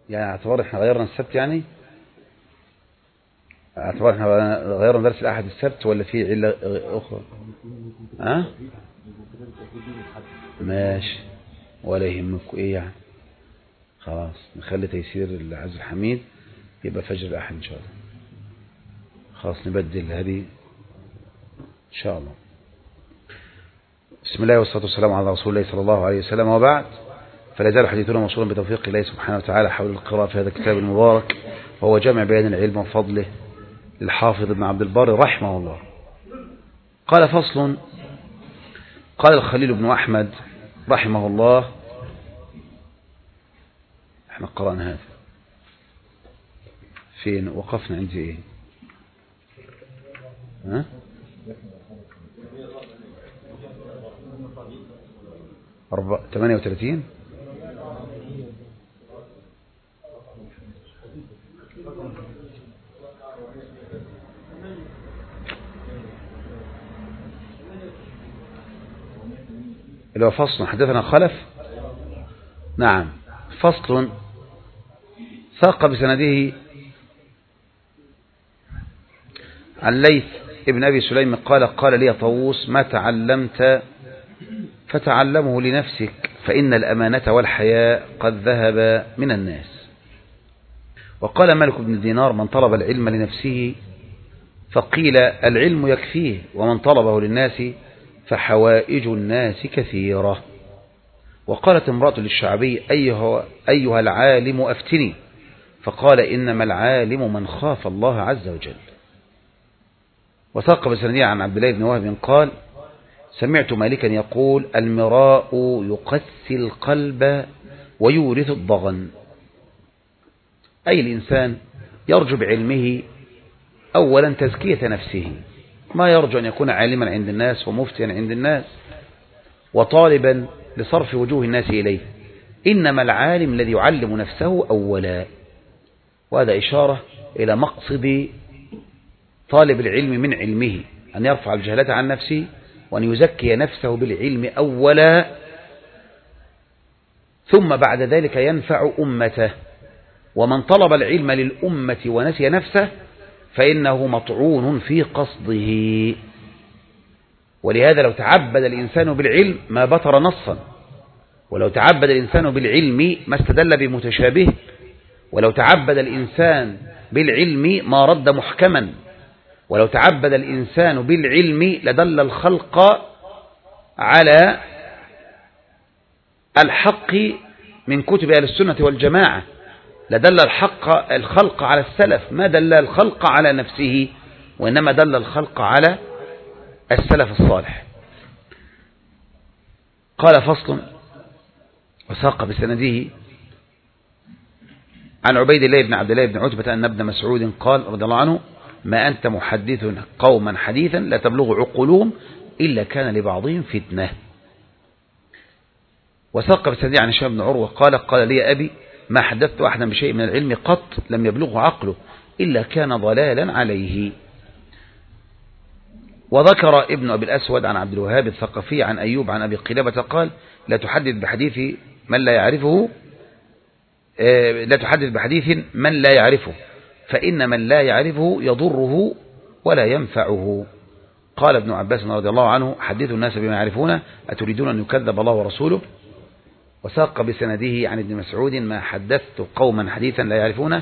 يعني اعتبار احنا غيرنا السبت، يعني اعتبار احنا غيرنا درس الأحد السبت، ولا في علة أخرى؟ ماشي، ولا يهمكم ايه يعني. خلاص نخلي تيسير العز الحميد يبقى فجر الأحد إن شاء الله. خلاص نبدل هذه إن شاء الله. بسم الله والصلاة والسلام على رسول الله صلى الله عليه وسلم، وبعد، فلا زال حديثنا موصولا بتوفيق الله سبحانه وتعالى حول القراءة في هذا الكتاب المبارك، وهو جامع بيان العلم وفضله للحافظ ابن عبد البر رحمه الله. قال فصل. قال الخليل بن أحمد رحمه الله، احنا قرأنا هذا فين؟ وقفنا عند ايه؟ 38 اللي هو فصل حدثنا خلف. نعم، فصل. ساق بسنده عن ليث ابن أبي سليم قال قال لي طاووس ما تعلمت فتعلمه لنفسك، فإن الأمانة والحياء قد ذهب من الناس. وقال مالك بن دينار من طلب العلم لنفسه فقيل العلم يكفيه، ومن طلبه للناس فحوائج الناس كثيرة. وقالت امرأة للشعبي أيها العالم أفتني، فقال إنما العالم من خاف الله عز وجل. وثاق بسندية عن عبد الله بن وهب قال سمعت مالكا يقول المراء يقسي القلب ويورث الضغن، أي الإنسان يرجو بعلمه أولا تزكية نفسه، ما يرجو أن يكون عالما عند الناس ومفتيا عند الناس وطالبا لصرف وجوه الناس إليه، إنما العالم الذي يعلم نفسه أولا. وهذا إشارة إلى مقصد طالب العلم من علمه، أن يرفع الجهلة عن نفسه وأن يزكي نفسه بالعلم أولا، ثم بعد ذلك ينفع أمته. ومن طلب العلم للأمة ونسي نفسه فإنه مطعون في قصده. ولهذا لو تعبد الإنسان بالعلم ما بطر نصا، ولو تعبد الإنسان بالعلم ما استدل بمتشابه، ولو تعبد الإنسان بالعلم ما رد محكما، ولو تعبد الإنسان بالعلم لدل الخلق على الحق من كتب أهل السنة والجماعة، لدل الخلق على السلف، ما دل الخلق على نفسه وإنما دل الخلق على السلف الصالح. قال فصل. وساق بسنده عن عبيد الله بن عبد الله بن عتبة أن ابن مسعود قال رضي الله عنه ما أنت محدث قوما حديثا لا تبلغ عقولهم إلا كان لبعضهم فتنة. وساق بسنده عن هشام بن عروة قال قال لي أبي ما حدثت أحدا بشيء من العلم قط لم يبلغه عقله إلا كان ضلالا عليه. وذكر ابن أبي الأسود عن عبد الوهاب الثقفي عن أيوب عن أبي قلابة قال لا تحدث بحديث من لا يعرفه، لا تحدث بحديث من لا يعرفه، فإن من لا يعرفه يضره ولا ينفعه. قال ابن عباس رضي الله عنه حدثوا الناس بما يعرفون أتريدون أن يكذب الله ورسوله. وساق بسنده عن ابن مسعود ما حدثت قوما حديثا لا يعرفونه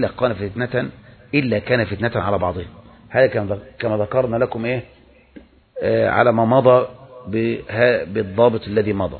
إلا كان فتنة على بعضهم. هذا كما ذكرنا لكم على ما مضى بالضابط الذي مضى.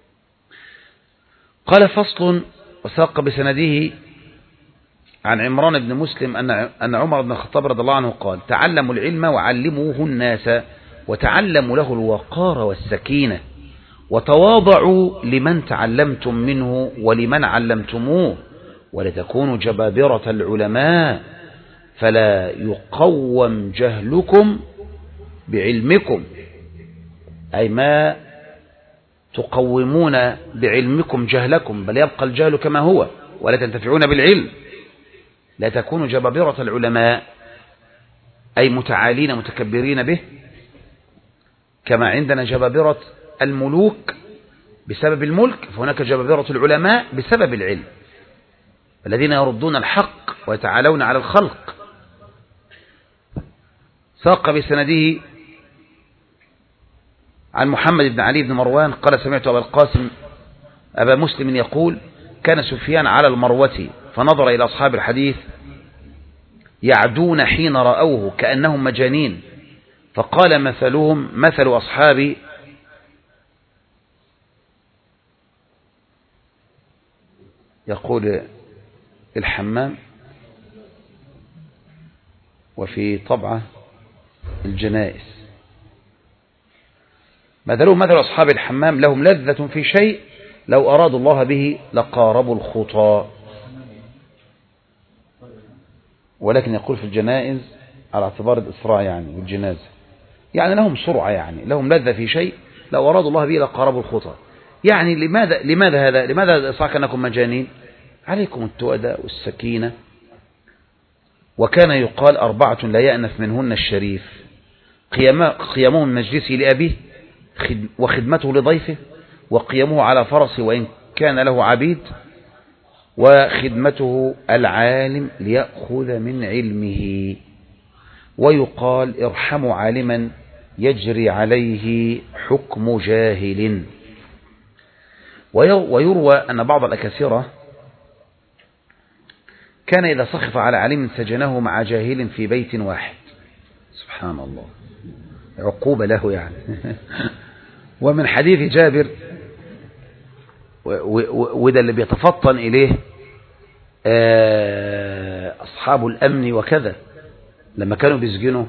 قال فصل. وساق بسنده عن عمران بن مسلم أن عمر بن الخطاب رضي الله عنه قال تعلموا العلم وعلموه الناس وتعلموا له الوقار والسكينة وتواضعوا لمن تعلمتم منه ولمن علمتموه ولتكونوا جبابرة العلماء فلا يقوم جهلكم بعلمكم، أي ما تقومون بعلمكم جهلكم، بل يبقى الجهل كما هو ولا تنتفعون بالعلم. لا تكونوا جبابرة العلماء أي متعالين متكبرين به، كما عندنا جبابرة الملوك بسبب الملك، فهناك جبابرة العلماء بسبب العلم. الذين يردون الحق ويتعالون على الخلق. ساق بسنده عن محمد بن علي بن مروان قال سمعت أبا القاسم أبا مسلم يقول كان سفيان على المروة فنظر إلى أصحاب الحديث يعدون حين رأوه كأنهم مجانين، فقال مثلهم مثل أصحاب يقول الحمام، وفي طبعة الجنائز مثلهم مثل أصحاب الحمام لهم لذة في شيء لو أرادوا الله به لقاربوا الخطى، ولكن يقول في الجنائز على اعتبار الإسراع يعني والجنازة، يعني لهم سرعة، يعني لهم لذة في شيء لو أرادوا الله به لقاربوا الخطى. يعني لماذا هذا؟ لماذا صح أنكم مجانين؟ عليكم التؤدة والسكينة. وكان يقال 4 لا يأنف منهن الشريف: قيامه من مجلسه لأبيه، وخدمته لضيفه، وقيامه على فرسه وإن كان له عبيد، وخدمته العالم ليأخذ من علمه. ويقال ارحموا عالما يجري عليه حكم جاهل. ويروى أن بعض الأكاسرة كان إذا سخط على عالم سجنه مع جاهل في بيت واحد. سبحان الله، عقوبة له يعني. ومن حديث جابر، وده اللي بيتفطن إليه أصحاب الأمن وكذا لما كانوا بيسجنوا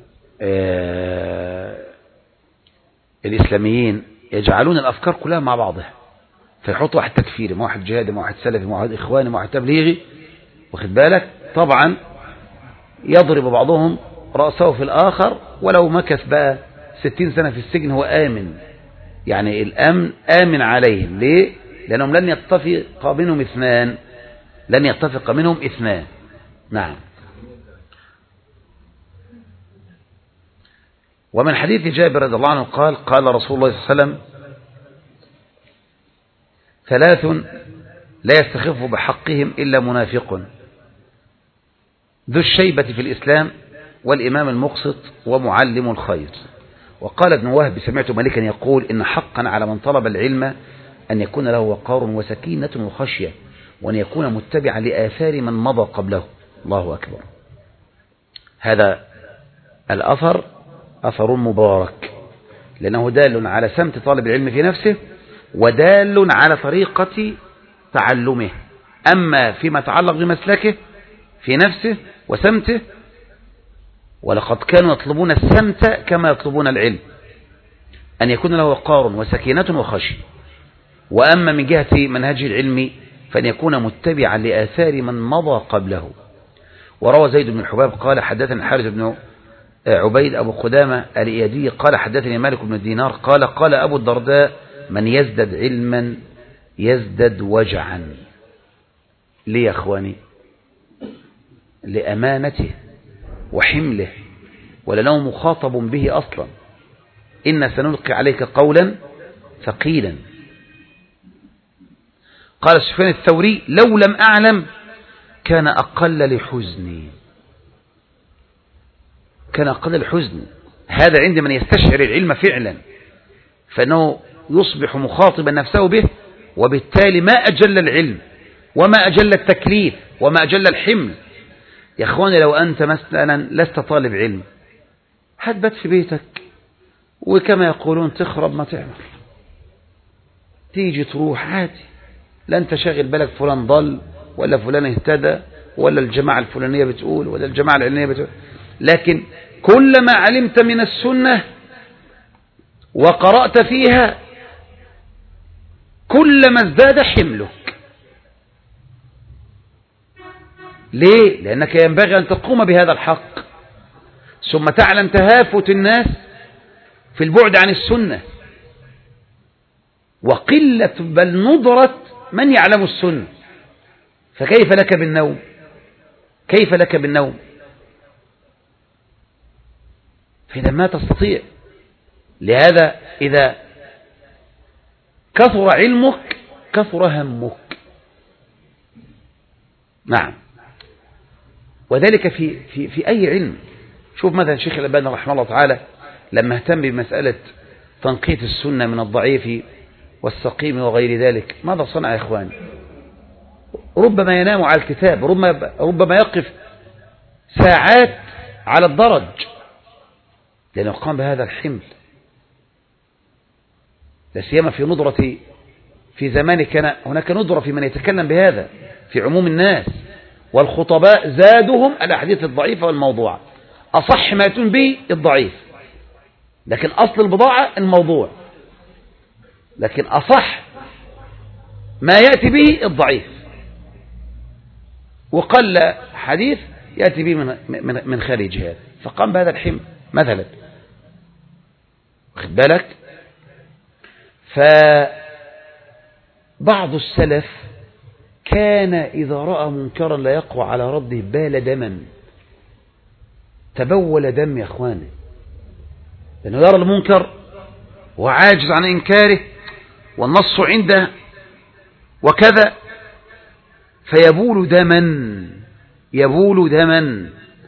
الإسلاميين، يجعلون الأفكار كلها مع بعضها، فيحطوا واحد تكفيري مع واحد جهادي مع واحد سلفي مع واحد إخواني مع واحد تبليغي، واخد بالك؟ طبعا يضرب بعضهم رأسه في الآخر، ولو مكث بقى 60 سنة في السجن هو آمن، يعني الأمن آمن عليهم. ليه؟ لأنهم لن يتفق منهم اثنان، لن يتفق منهم اثنان. نعم. ومن حديث جابر رضي الله عنه قال قال رسول الله صلى الله عليه وسلم 3 لا يستخف بحقهم إلا منافق: ذو الشيبة في الإسلام، والإمام المقسط، ومعلم الخير. وقال ابن وهب سمعت مالكا يقول إن حقا على من طلب العلم أن يكون له وقار وسكينة وخشية، وأن يكون متبعا لآثار من مضى قبله. الله أكبر. هذا الأثر أثر مبارك، لأنه دال على سمت طالب العلم في نفسه، ودال على طريقة تعلمه. أما فيما يتعلق بمسلكه في نفسه وسمته، ولقد كانوا يطلبون السمت كما يطلبون العلم، أن يكون له وقار وسكينة وخشية. وأما من جهة منهجه العلمي فأن يكون متبعا لآثار من مضى قبله. وروى زيد بن الحباب قال حدثني الحارث بن عبيد أبو قدامة الإيادي قال حدثني مالك بن الدينار قال قال أبو الدرداء: من يزدد علما يزدد وجعا. ليه يا أخواني؟ لأمانته وحمله، ولأنه مخاطب به أصلا. إن سنلقي عليك قولا ثقيلا. قال سفيان الثوري: لو لم أعلم كان أقل لحزني. كان أقل الحزن. هذا عند من يستشعر العلم فعلا، فإنه يصبح مخاطبا نفسه به، وبالتالي ما أجل العلم وما أجل التكليف وما أجل الحمل. يا أخواني، لو أنت مثلا لست طالب علم هتبات في بيتك، وكما يقولون تخرب ما تعمل، تيجي تروح عادي، لا أنت شاغل بالك فلان ضل ولا فلان اهتدى ولا الجماعة الفلانية بتقول ولا الجماعة العلانية بتقول. لكن كلما علمت من السنة وقرأت فيها كلما ازداد حملك. ليه؟ لأنك ينبغي أن تقوم بهذا الحق، ثم تعلم تهافت الناس في البعد عن السنة، وقلة بل ندرة من يعلم السنة. فكيف لك بالنوم؟ كيف لك بالنوم؟ فإذا ما تستطيع. لهذا إذا كثر علمك كثر همك. نعم. وذلك في أي علم. شوف مثلا شيخ الألباني رحمه الله تعالى لما اهتم بمسألة تنقية السنة من الضعيف والسقيم وغير ذلك، ماذا صنع يا إخوان؟ ربما ينام على الكتاب، ربما يقف ساعات على الدرج، لأنه قام بهذا الحمل. لا سيما في زمان كان هناك ندرة في من يتكلم بهذا في عموم الناس، والخطباء زادهم الأحاديث الضعيفة والموضوعة. أصح ما يتم به الضعيف، لكن أصل البضاعة الموضوع، لكن أصح ما يأتي به الضعيف، وقل حديث يأتي به من خارج هذا، فقام بهذا الحمل مثلا. واخد بالك؟ فبعض السلف كان إذا رأى منكرا لا يقوى على رده بال دما، تبول دم يا أخواني، لأنه يرى المنكر وعاجز عن إنكاره والنص عنده وكذا، فيبول دما، يبول دما.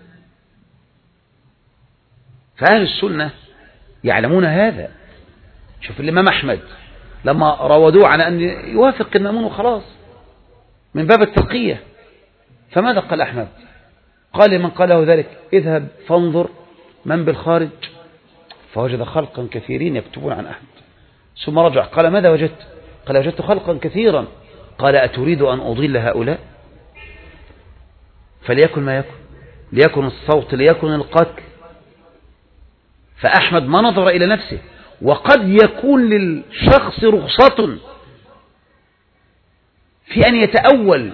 فأهل السنة يعلمون هذا. شوف الإمام أحمد لما راودوه عن أن يوافق المأمون وخلاص من باب التقية، فماذا قال أحمد؟ قال لمن قاله ذلك: اذهب فانظر من بالخارج، فوجد خلقا كثيرين يكتبون عن أحمد. ثم رجع قال: ماذا وجدت؟ قال: وجدت خلقا كثيرا. قال: أتريد أن أضل هؤلاء؟ فليكن ما يكن، ليكن الصوت، ليكن القتل. فأحمد ما نظر إلى نفسه، وقد يكون للشخص رخصة في أن يتأول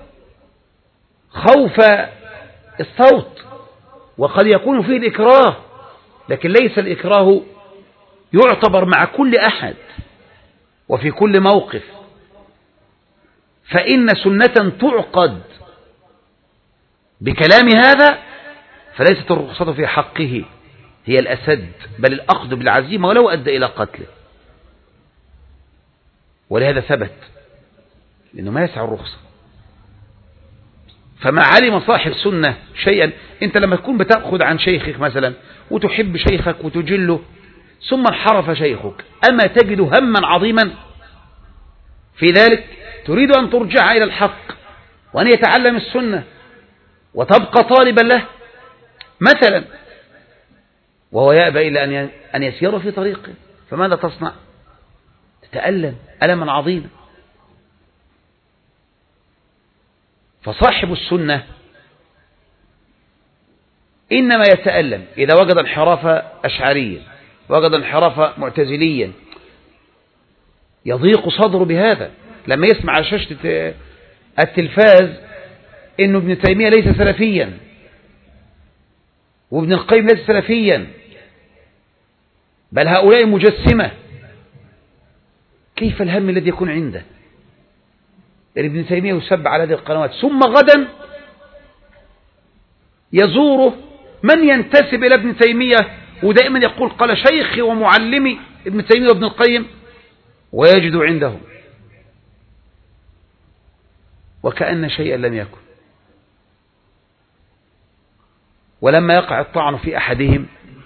خوف الصوت، وقد يكون فيه الإكراه، لكن ليس الإكراه يعتبر مع كل أحد وفي كل موقف. فإن سنة تعقد بكلام هذا فليست الرخصة في حقه هي الأسد، بل الأخذ بالعزيمة ولو أدى إلى قتله. ولهذا ثبت، لأنه ما يسع الرخصة. فما علم صاحب سنة شيئا، أنت لما تكون بتأخذ عن شيخك مثلا وتحب شيخك وتجله، ثم انحرف شيخك، أما تجد هما عظيما في ذلك؟ تريد أن ترجع إلى الحق وأن يتعلم السنة وتبقى طالبا له مثلا، وهو يأبى إلا أن يسير في طريقه، فماذا تصنع؟ تتألم ألما عظيما. فصاحب السنة إنما يتألم إذا وجد انحراف أشعريا، وجد انحراف معتزليا، يضيق صدره بهذا. لما يسمع على شاشة التلفاز إنه ابن تيمية ليس سلفيا، وابن القيم ليس سلفيا، بل هؤلاء مجسمة، كيف الهم الذي يكون عنده؟ يعني ابن تيمية يسب على هذه القنوات، ثم غدا يزوره من ينتسب إلى ابن تيمية ودائما يقول قال شيخي ومعلمي ابن تيمية وابن القيم، ويجد عنده وكأن شيئا لم يكن. ولما يقع الطعن في أحدهم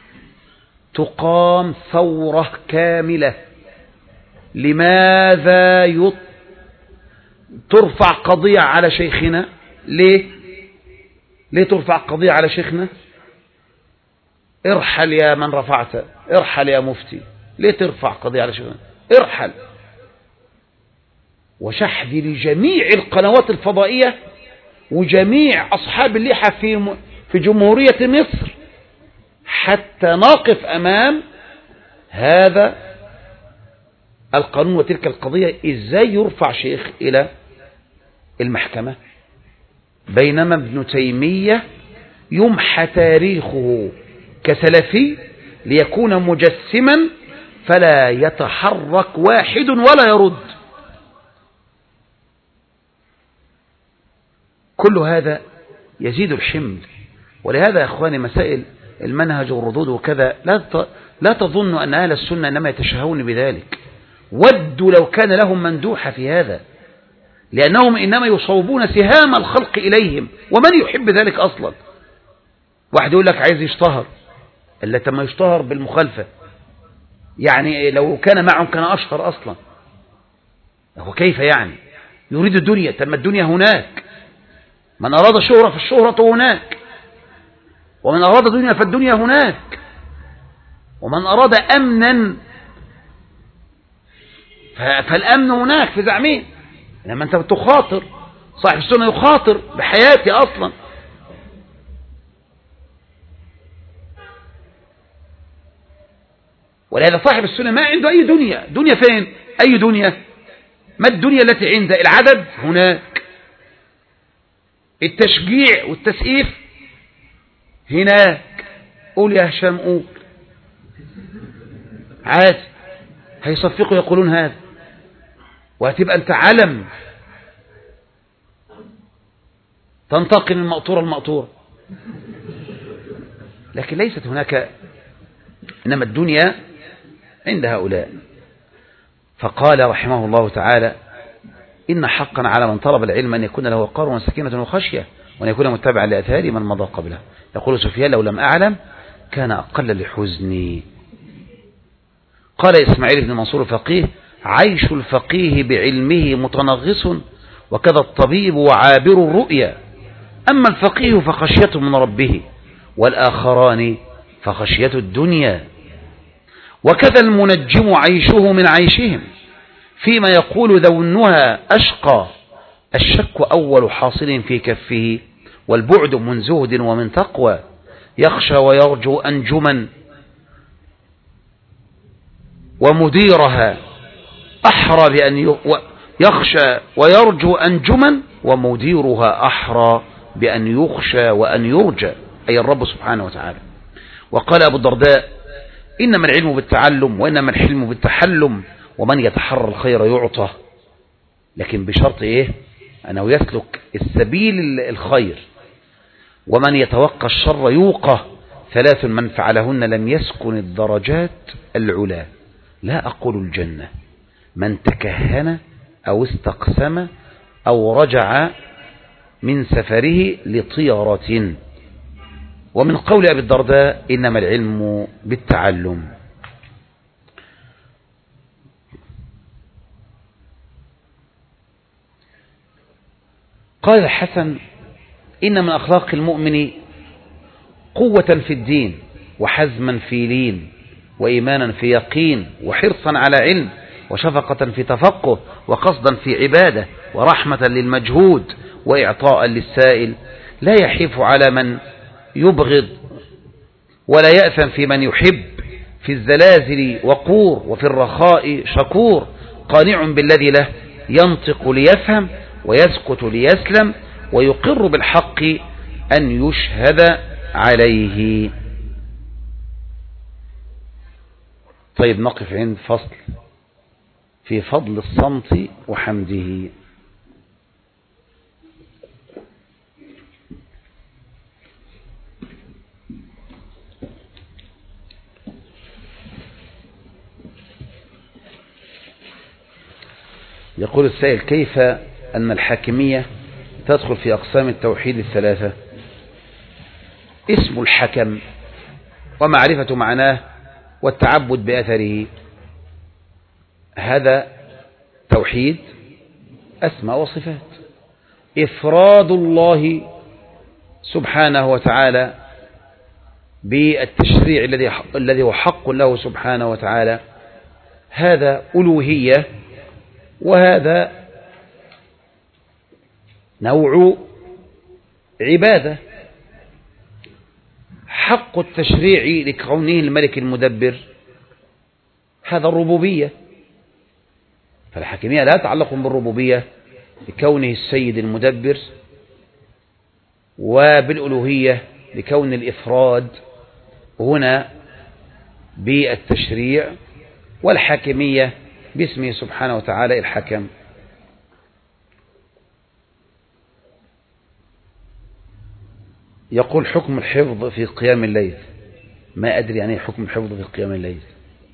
تقام ثورة كاملة. لماذا ترفع قضية على شيخنا؟ ليه ترفع قضية على شيخنا؟ ارحل يا من رفعت، ارحل يا مفتي، ليه ترفع قضية على شيخنا؟ ارحل. وشحذ لجميع القنوات الفضائية وجميع أصحاب اللحى في جمهورية مصر حتى نقف أمام هذا القانون وتلك القضية. إزاي يرفع شيخ إلى المحكمة بينما ابن تيمية يمحى تاريخه كسلفي ليكون مجسما فلا يتحرك واحد ولا يرد؟ كل هذا يزيد الحمل. ولهذا يا أخواني مسائل المنهج والردود وكذا لا تظن أن أهل السنة إنما يتشهون بذلك، ودوا لو كان لهم مندوحة في هذا، لأنهم إنما يصوبون سهام الخلق إليهم، ومن يحب ذلك أصلا؟ واحد يقول لك عايز يشتهر، إلا تم يشتهر بالمخالفة، يعني لو كان معهم كان أشهر أصلا. هو كيف يعني يريد الدنيا؟ تم الدنيا هناك، من أراد شهرة فالشهرة هناك، ومن أراد دنيا فالدنيا هناك، ومن أراد أمنا فالأمن هناك في زعمين. لما أنت بتخاطر، صاحب السنة يخاطر بحياتي أصلا. ولهذا صاحب السنة ما عنده أي دنيا. دنيا فين؟ أي دنيا؟ ما الدنيا التي عنده؟ العدد هناك، التشجيع والتسقيف هناك. قول يا هشام قول، عادي هيصفقوا يقولون هذا، وهتبقى أنت علم تنتقل من مقطورة لمقطورة. لكن ليست هناك، إنما الدنيا عند هؤلاء. فقال رحمه الله تعالى: إن حقا على من طلب العلم أن يكون له وقار وسكينة وخشية، وأن يكون متبعا لأثار من مضى قبله. يقول سفيان: لو لم أعلم كان أقل لحزني. قال إسماعيل بن منصور الفقيه: عيش الفقيه بعلمه متنغص، وكذا الطبيب وعابر الرؤيا. أما الفقيه فخشية من ربه، والآخران فخشية الدنيا. وكذا المنجم عيشه من عيشهم، فيما يقول ذونها أشقى. الشك أول حاصل في كفه، والبعد من زهد ومن تقوى. يخشى ويرجو أنجما ومديرها أحرى بأن يخشى ويرجو أنجما ومديرها أحرى بأن يخشى وأن يرجى، أي الرب سبحانه وتعالى. وقال أبو الدرداء: إنما العلم بالتعلم، وإنما الحلم بالتحلم، ومن يتحرى الخير يعطى. لكن بشرط إيه؟ أنه يسلك السبيل الخير. ومن يتوقى الشر يوقى. ثلاث من فعلهن لم يسكن الدرجات العلا، لا أقول الجنة: من تكهن أو استقسم أو رجع من سفره لطيرة. ومن قول أبي الدرداء: إنما العلم بالتعلم. قال الحسن: إن من أخلاق المؤمن قوة في الدين، وحزما في لين، وإيمانا في يقين، وحرصا على علم، وشفقة في تفقه، وقصدا في عبادة، ورحمة للمجهود، وإعطاء للسائل. لا يحيف على من يبغض، ولا يأثم في من يحب. في الزلازل وقور، وفي الرخاء شكور. قانع بالذي له، ينطق ليفهم، ويسكت ليسلم، ويقر بالحق أن يشهد عليه. طيب نقف عند فصل في فضل الصمت وحمده. يقول السائل: كيف أن الحاكمية تدخل في أقسام التوحيد الثلاثة؟ اسم الحكم ومعرفة معناه والتعبد بأثره، هذا توحيد أسماء وصفات. إفراد الله سبحانه وتعالى بالتشريع الذي هو حق له سبحانه وتعالى، هذا ألوهية، وهذا نوع عبادة. حق التشريع لكونه الملك المدبر، هذا الربوبية. فالحاكمية لا تتعلق بالربوبية لكونه السيد المدبر، وبالألوهية لكون الإفراد هنا بالتشريع، والحاكمية باسمه سبحانه وتعالى الحكم. يقول: حكم الحفظ في قيام الليل. ما أدري يعني حكم الحفظ في قيام الليل.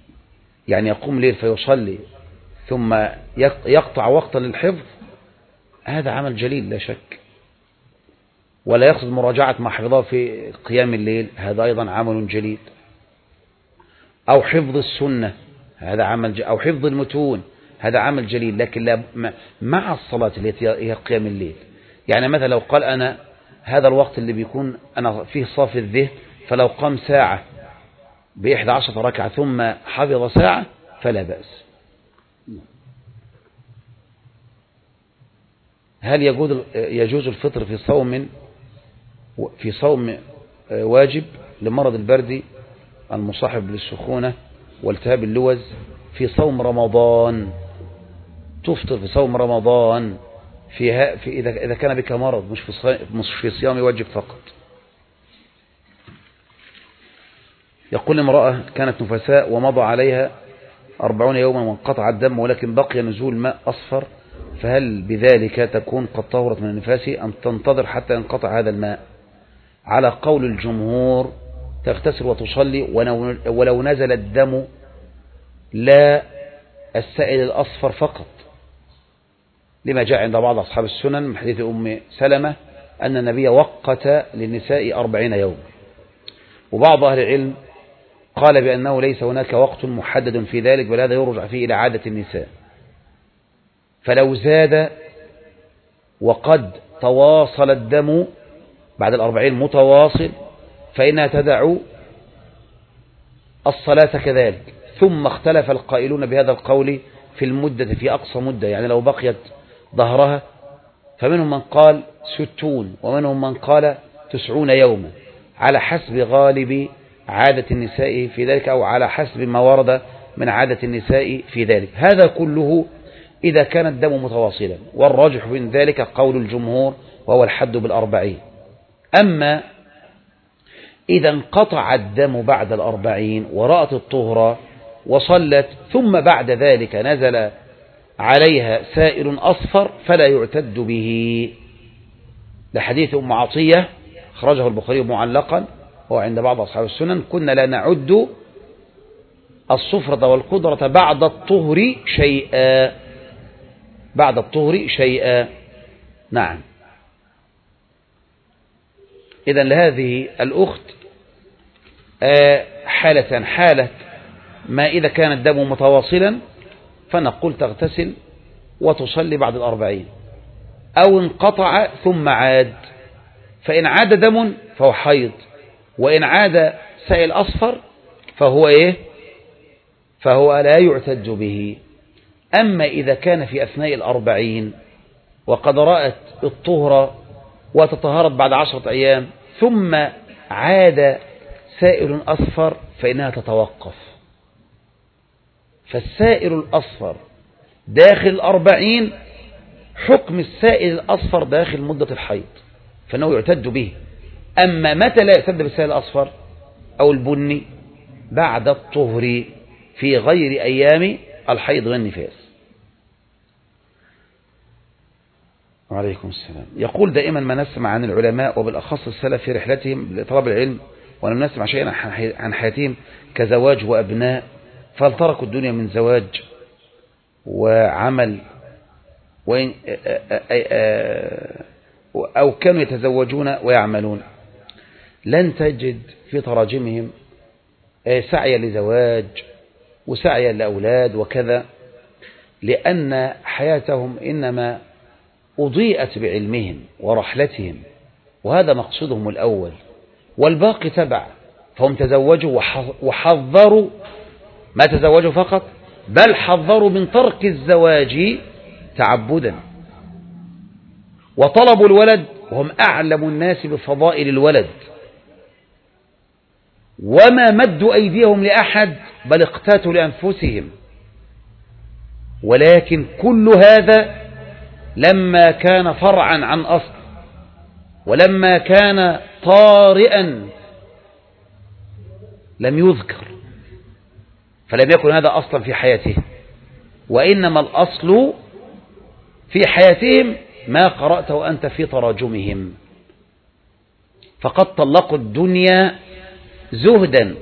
يعني يقوم ليل فيصلي ثم يقطع وقتا للحفظ، هذا عمل جليل لا شك، ولا يقصد مراجعة ما حفظه في قيام الليل، هذا أيضا عمل جليل، أو حفظ السنة هذا عمل أو حفظ المتون هذا عمل جليل، لكن لا مع الصلاة التي هي قيام الليل. يعني مثلا لو قال أنا هذا الوقت اللي بيكون أنا فيه صافي الذهن، فلو قام ساعة ب11 ركعة ثم حفظ ساعة فلا بأس. هل يجوز الفطر في صوم واجب لمرض البرد المصاحب للسخونة والتهاب اللوز في صوم رمضان؟ تفطر في صوم رمضان إذا كان بك مرض، مش في صيام واجب فقط. يقول امرأة كانت نفساء ومضى عليها 40 يوما وانقطع الدم ولكن بقي نزول ماء أصفر، فهل بذلك تكون قد طهرت من النفاس أم تنتظر حتى ينقطع هذا الماء؟ على قول الجمهور تغتسل وتصلي ولو نزل الدم لا السائل الأصفر فقط، لما جاء عند بعض أصحاب السنن من حديث أم سلمة أن النبي وقت للنساء 40 يوم. وبعض أهل العلم قال بأنه ليس هناك وقت محدد في ذلك، بل هذا يرجع فيه إلى عادة النساء، فلو زاد وقد تواصل الدم بعد 40 متواصل فإنها تدع الصلاة كذلك. ثم اختلف القائلون بهذا القول في المدة، في أقصى مدة، يعني لو بقيت ظهرها فمنهم من قال 60 ومنهم من قال 90 يوما، على حسب غالب عادة النساء في ذلك، أو على حسب ما ورد من عادة النساء في ذلك. هذا كله إذا كان الدم متواصلا، والراجح من ذلك قول الجمهور وهو الحد بال40. أما إذا انقطع الدم بعد 40 ورأت الطهر وصلت ثم بعد ذلك نزل عليها سائل أصفر فلا يعتد به، لحديث أم عطية خرجه البخاري معلقا هو عند بعض أصحاب السنن: كنا لا نعد الصفرة والقدرة بعد الطهر شيئا، بعد الطهر شيئا. نعم. إذن لهذه الأخت حالة حالة ما إذا كان الدم متواصلا فنقول تغتسل وتصلي بعد 40، أو انقطع ثم عاد، فإن عاد دم فهو حيض، وإن عاد سائل أصفر فهو إيه؟ فهو لا يعتد به. أما إذا كان في أثناء 40 وقد رأت الطهر وتطهرت بعد 10 أيام ثم عاد سائل أصفر فإنها تتوقف. فالسائل الأصفر داخل 40 حكم السائل الأصفر داخل مدة الحيض، فإنه يعتد به. أما متى لا يعتد بالسائل الأصفر أو البني؟ بعد الطهر في غير أيام الحيض والنفاس. وعليكم السلام. يقول دائما ما نسمع عن العلماء وبالأخص السلف في رحلتهم لطلب العلم ولم نسمع شيئا عن حياتهم كزواج وأبناء، فهل تركوا الدنيا من زواج وعمل أو كانوا يتزوجون ويعملون؟ لن تجد في تراجمهم سعي لزواج وسعي لأولاد وكذا، لأن حياتهم إنما أضيئت بعلمهم ورحلتهم، وهذا مقصودهم الأول، والباقي تبع. فهم تزوجوا وحذروا، ما تزوجوا فقط بل حذروا من ترك الزواج تعبدا، وطلبوا الولد وهم أعلم الناس بفضائل الولد، وما مدوا أيديهم لأحد بل اقتاتوا لأنفسهم. ولكن كل هذا لما كان فرعا عن أصل، ولما كان طارئا لم يذكر، فلم يكن هذا أصلا في حياته، وإنما الأصل في حياتهم ما قرأته أنت في تراجمهم، فقد طلقوا الدنيا زهدا،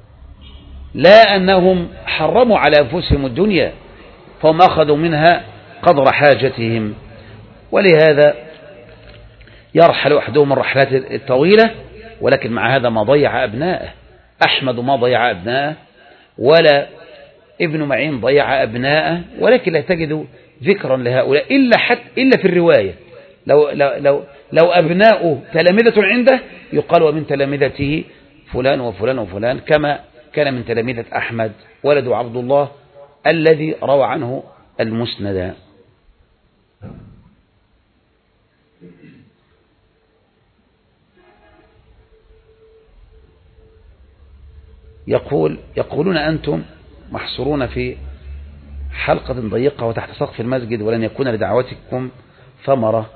لا أنهم حرموا على أنفسهم الدنيا، فهم أخذوا منها قدر حاجتهم، ولهذا يرحل أحدهم الرحلات الطويلة، ولكن مع هذا ما ضيع أبناءه. أحمد ما ضيع أبناءه، ولا ابن معين ضيع أبناءه، ولكن لا تجد ذكرا لهؤلاء إلا في الرواية. لو أبناؤه تلامذة عنده يقال ومن تلامذته فلان وفلان وفلان، كما كان من تلامذة أحمد ولد عبد الله الذي روى عنه المسند. يقولون أنتم محصورون في حلقة ضيقة وتحت سقف المسجد ولن يكون لدعوتكم ثمرة،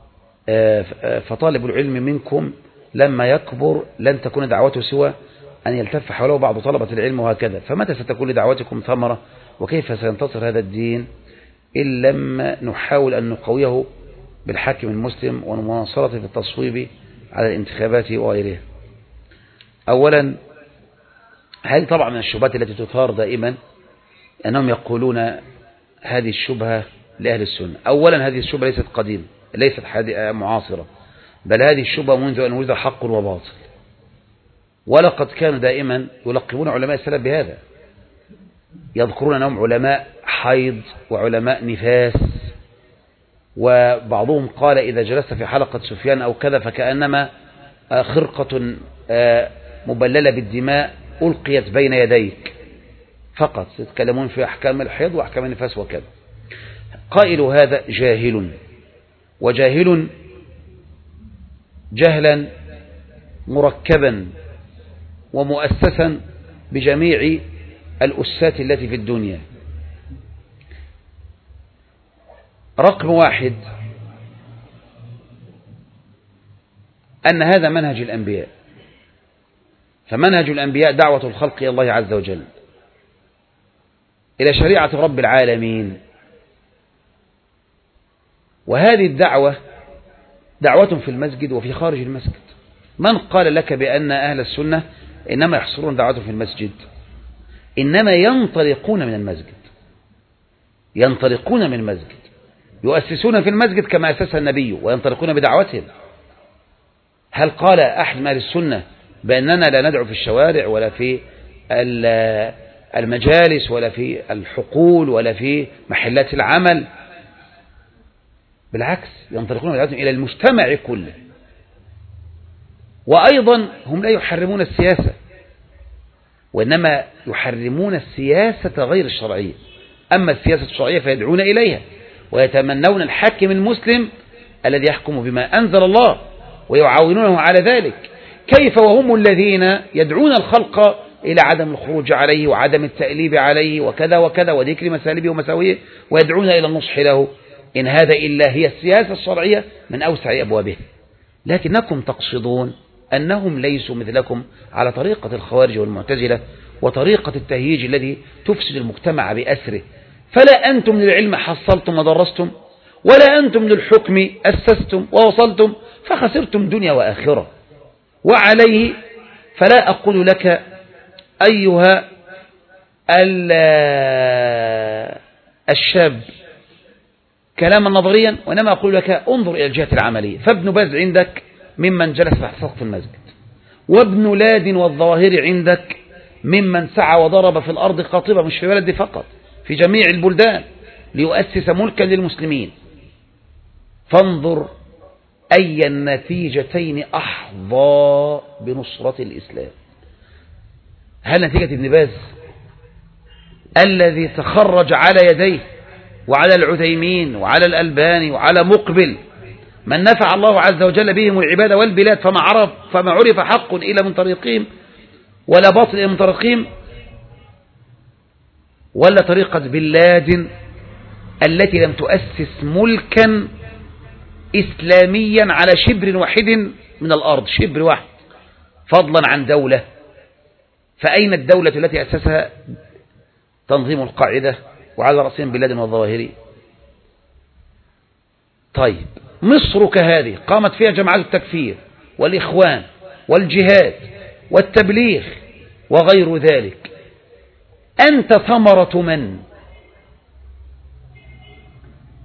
فطالب العلم منكم لما يكبر لن تكون دعوته سوى أن يلتف حوله بعض طلبة العلم وهكذا، فمتى ستكون لدعوتكم ثمرة؟ وكيف سينتصر هذا الدين إن لم نحاول أن نقويه بالحاكم المسلم والمناصرة في التصويب على الانتخابات وغيرها؟ أولا، هذه طبعا من الشبهات التي تثار دائما، أنهم يقولون هذه الشبهة لأهل السنة. أولا، هذه الشبهة ليست قديمة، ليست معاصرة، بل هذه الشبهة منذ أن وجد حق وباطل، ولقد كانوا دائما يلقبون علماء السلف بهذا، يذكرون أنهم علماء حيض وعلماء نفاس، وبعضهم قال إذا جلست في حلقة سفيان أو كذا فكأنما خرقة مبللة بالدماء ألقيت بين يديك فقط، يتكلمون في أحكام الحيض وأحكام النفاس وكذا. قائل هذا جاهل، وجاهل جهلا مركبا ومؤسسا بجميع الأسات التي في الدنيا. رقم واحد، أن هذا منهج الأنبياء، فمنهج الأنبياء دعوة الخلق إلى الله عز وجل، إلى شريعة رب العالمين، وهذه الدعوة دعوة في المسجد وفي خارج المسجد. من قال لك بأن أهل السنة إنما يحصرون دعوة في المسجد؟ إنما ينطلقون من المسجد، ينطلقون من المسجد، يؤسسون في المسجد كما أسسها النبي وينطلقون بدعوتهم. هل قال أحد من أهل السنة بأننا لا ندعو في الشوارع ولا في المجالس ولا في الحقول ولا في محلات العمل؟ بالعكس، ينطلقون بدعوتهم إلى المجتمع كله. وأيضا هم لا يحرمون السياسة، وإنما يحرمون السياسة غير الشرعية. أما السياسة الشرعية فيدعون إليها ويتمنون الحاكم المسلم الذي يحكم بما أنزل الله ويعاونونه على ذلك. كيف وهم الذين يدعون الخلق إلى عدم الخروج عليه وعدم التأليب عليه وكذا وكذا وذكر مسالبه ومساويه، ويدعون إلى النصح له؟ إن هذا إلا هي السياسة الشرعية من أوسع أبوابه. لكنكم تقصدون أنهم ليسوا مثلكم على طريقة الخوارج والمعتزلة وطريقة التهييج الذي تفسد المجتمع بأسره. فلا أنتم للعلم حصلتم ودرستم، ولا أنتم للحكم أسستم ووصلتم، فخسرتم دنيا وآخرة. وعليه فلا أقول لك أيها الشاب كلاما نظريا، وإنما أقول لك انظر إلى الجهة العملية. فابن باز عندك ممن جلس تحت سقف المسجد، وابن لادن والظواهر عندك ممن سعى وضرب في الأرض قاطبة، مش في بلد فقط، في جميع البلدان ليؤسس ملكا للمسلمين. فانظر أي النتيجتين أحظى بنصرة الإسلام. هل نتيجة ابن باز الذي تخرج على يديه وعلى العثيمين وعلى الألباني وعلى مقبل من نفع الله عز وجل بهم العباد والبلاد، فما عرف حق إلا من طريقهم ولا باطل إلا من طريقهم؟ ولا طريقة بلاد التي لم تؤسس ملكا إسلاميا على شبر واحد من الأرض، شبر واحد، فضلا عن دولة؟ فأين الدولة التي أسسها تنظيم القاعدة وعلى رأسهم بلاد والظواهر؟ طيب، مصر كهذه قامت فيها جماعات التكفير والإخوان والجهاد والتبليغ وغير ذلك. أنت ثمرة من؟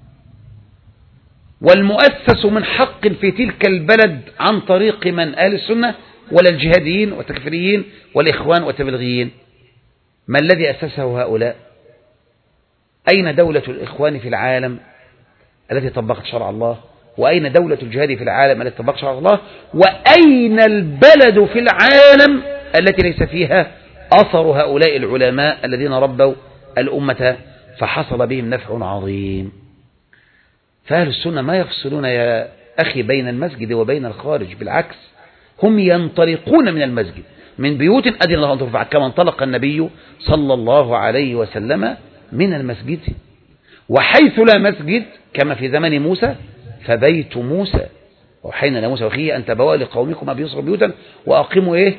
والمؤسس من حق في تلك البلد عن طريق من؟ أهل السنة ولا الجهاديين والتكفيريين والإخوان والتبلغيين؟ ما الذي أسسه هؤلاء؟ أين دولة الإخوان في العالم التي طبقت شرع الله؟ وأين دولة الجهاد في العالم التي طبقت شرع الله؟ وأين البلد في العالم التي ليس فيها أثر هؤلاء العلماء الذين ربوا الأمة فحصل بهم نفع عظيم؟ فأهل السنة ما يفصلون يا أخي بين المسجد وبين الخارج، بالعكس هم ينطلقون من المسجد، من بيوت أذن الله أن ترفع، كما انطلق النبي صلى الله عليه وسلم من المسجد. وحيث لا مسجد كما في زمن موسى فبيت موسى، وحين موسى وأخيه أن تبوا لقومكم بيصروا بيوتا وأقيموا إيه؟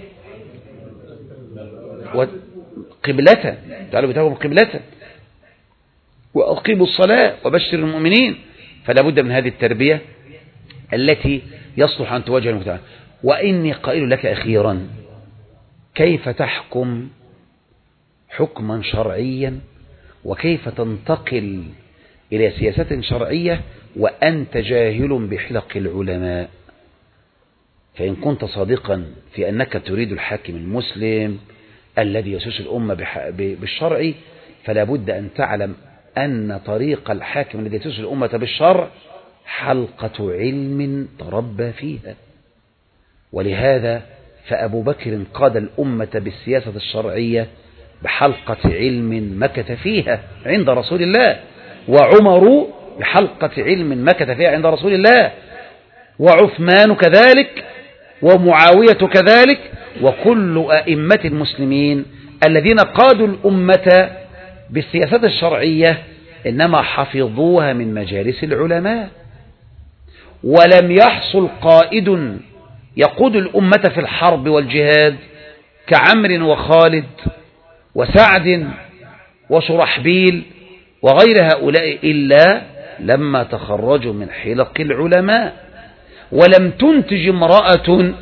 قبلة، تعالوا بتاعهم قبلة، وأقيموا الصلاة وبشر المؤمنين. فلا بد من هذه التربية التي يصلح أن تواجه المجتمع. وإني قائل لك أخيرا، كيف تحكم حكما شرعيا وكيف تنتقل إلى سياسة شرعية وأنت جاهل بحلق العلماء؟ فإن كنت صادقا في أنك تريد الحاكم المسلم الذي يسوس الأمة بالشرع، فلا بد أن تعلم أن طريق الحاكم الذي يسوس الأمة بالشرع حلقة علم تربى فيها. ولهذا فأبو بكر قاد الأمة بالسياسة الشرعية بحلقة علم مكث فيها عند رسول الله، وعمر بحلقة علم مكث فيها عند رسول الله، وعثمان كذلك، ومعاوية كذلك، وكل أئمة المسلمين الذين قادوا الأمة بالسياسة الشرعية إنما حفظوها من مجالس العلماء. ولم يحصل قائد يقود الأمة في الحرب والجهاد كعمر وخالد وسعد وشرحبيل وغير هؤلاء إلا لما تخرجوا من حلق العلماء. ولم تنتج امرأة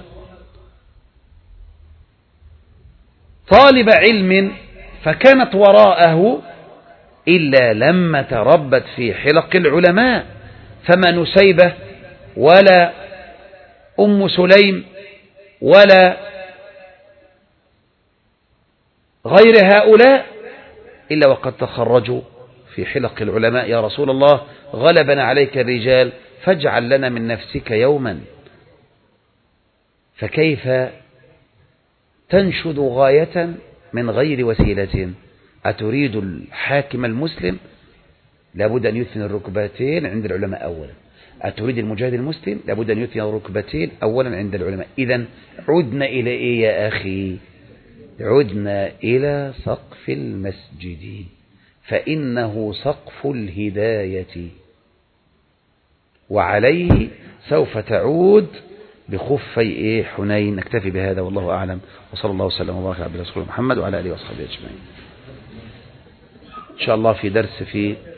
طالب علم فكانت وراءه إلا لما تربت في حلق العلماء. فما نسيبة ولا أم سليم ولا غير هؤلاء إلا وقد تخرجوا في حلق العلماء. يا رسول الله غلبنا عليك الرجال فاجعل لنا من نفسك يوما. فكيف تنشد غاية من غير وسيلة؟ أتريد الحاكم المسلم لابد أن يثني الركبتين عند العلماء أولا. أتريد المجاهد المسلم لابد أن يثني الركبتين أولا عند العلماء. إذن عدنا إلى إيه يا أخي؟ عدنا إلى سقف المسجد، فإنه سقف الهداية، وعليه سوف تعود بخفي حنين. نكتفي بهذا والله أعلم، وصلى الله وسلم وبارك على رسول محمد وعلى آله وصحبه أجمعين. إن شاء الله في درس في